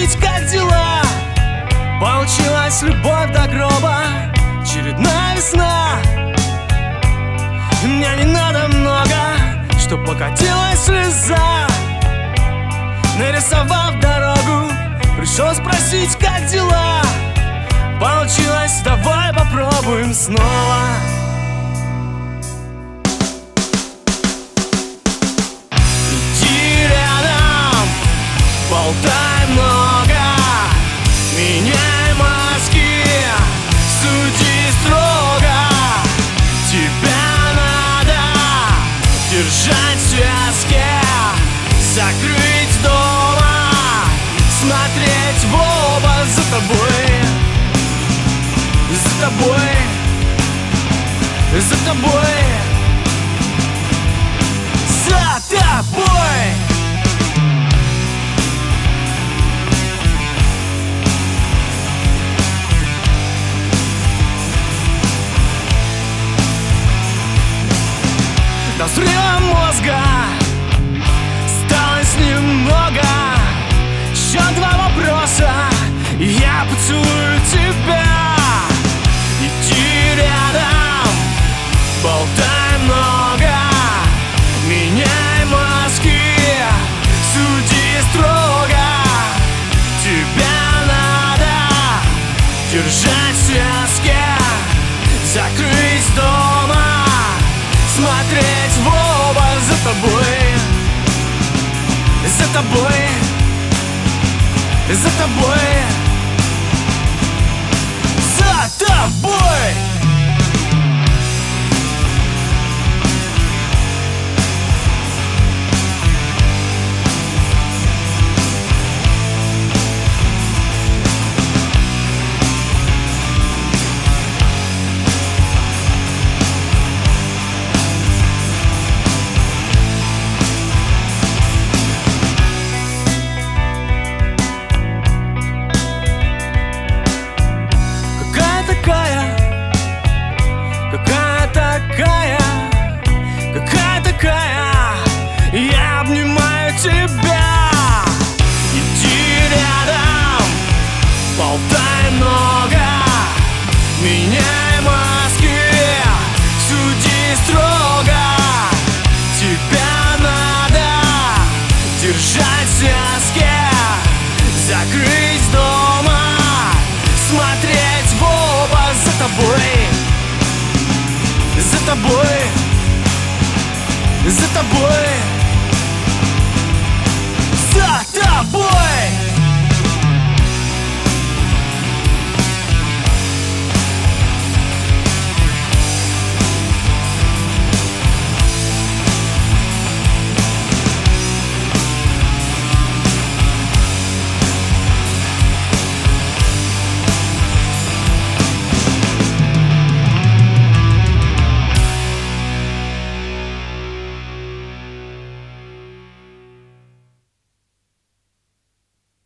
спросить, как дела. Получилась любовь до гроба, очередная весна. Мне не надо много, чтоб покатилась слеза. Нарисовав дорогу, пришел спросить, как дела. Получилось, давай попробуем снова. Иди рядом, болтай много, меняй мозги, суди строго. Тебя надо держать в связке, закрыть дома, смотреть в оба. За тобой, за тобой, за тобой, за тобой. До взрыва мозга осталось немного. Еще два вопроса, и я поцелую тебя. Иди рядом, болтай много, меняй мозги, суди строго. Тебя надо держать в связке, закрыть дома, смотреть в оба. За тобой, за тобой, за тобой, за тобой. Какая такая, я обнимаю тебя. Иди рядом, болтай много, меняй мозги, суди строго. Тебя надо держать в связке, закрыть дома, смотреть в оба. За тобой, за тобой, за тобой, за тобой.